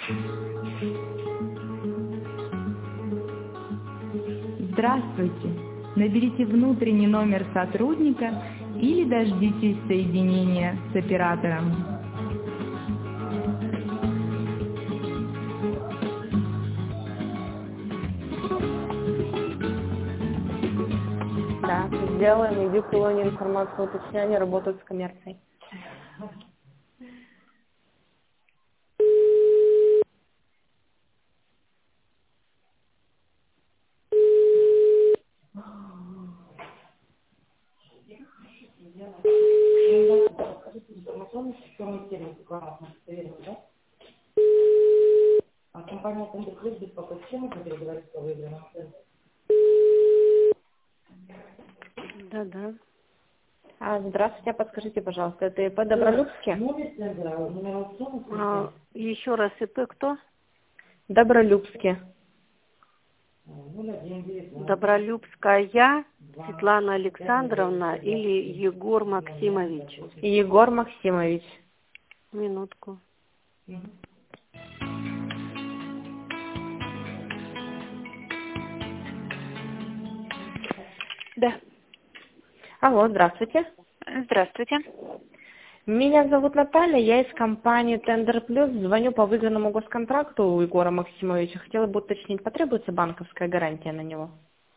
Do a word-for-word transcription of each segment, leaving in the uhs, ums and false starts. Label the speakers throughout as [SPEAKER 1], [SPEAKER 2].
[SPEAKER 1] Здравствуйте. Наберите внутренний номер сотрудника или дождитесь соединения с оператором.
[SPEAKER 2] Да, сделаем. Иди в колонию информацию уточнения, работают с коммерцией.
[SPEAKER 3] А компания Тендер Плюс беспокоит, чем можно переговорить с выигранным центром?
[SPEAKER 2] Да, да. А, здравствуйте, подскажите, пожалуйста, это ИП Добролюбске?
[SPEAKER 3] Номер центра, нумерацию.
[SPEAKER 2] А, еще раз, ИП кто? Добролюбске. Добролюбская Светлана Александровна или Егор Максимович? Егор Максимович. Минутку.
[SPEAKER 4] Да.
[SPEAKER 2] Алло, здравствуйте.
[SPEAKER 4] Здравствуйте.
[SPEAKER 2] Меня зовут Наталья, я из компании Тендер Плюс, звоню по выигранному госконтракту у Егора Максимовича. Хотела бы уточнить, потребуется банковская гарантия на него?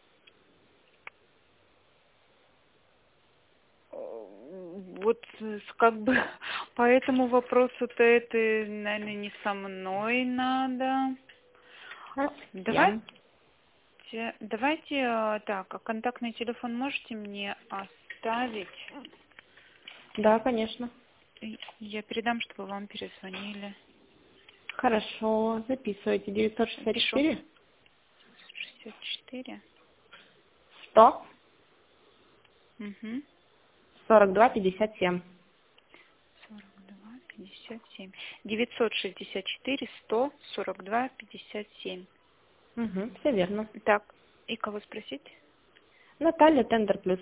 [SPEAKER 4] Вот как бы по этому вопросу-то это, наверное, не со мной надо.
[SPEAKER 2] А,
[SPEAKER 4] Давайте, давайте э, так, а контактный телефон можете мне оставить?
[SPEAKER 2] Да, конечно.
[SPEAKER 4] И я передам, чтобы вам перезвонили.
[SPEAKER 2] Хорошо, записывайте. девятьсот шестьдесят четыре
[SPEAKER 4] шестьдесят четыре.
[SPEAKER 2] сто
[SPEAKER 4] Угу.
[SPEAKER 2] сорок два пятьдесят семь.
[SPEAKER 4] сорок два пятьдесят семь. девятьсот шестьдесят четыре сто сорок два пятьдесят семь.
[SPEAKER 2] Угу, все верно.
[SPEAKER 4] Так, и кого спросить?
[SPEAKER 2] Наталья, Тендер Плюс.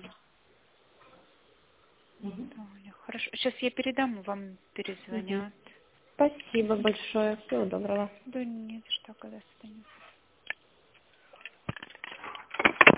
[SPEAKER 4] Угу. Хорошо. Сейчас я передам, вам перезвонят.
[SPEAKER 2] Угу. Спасибо большое. Всего доброго.
[SPEAKER 4] Да нет, что, когда станет.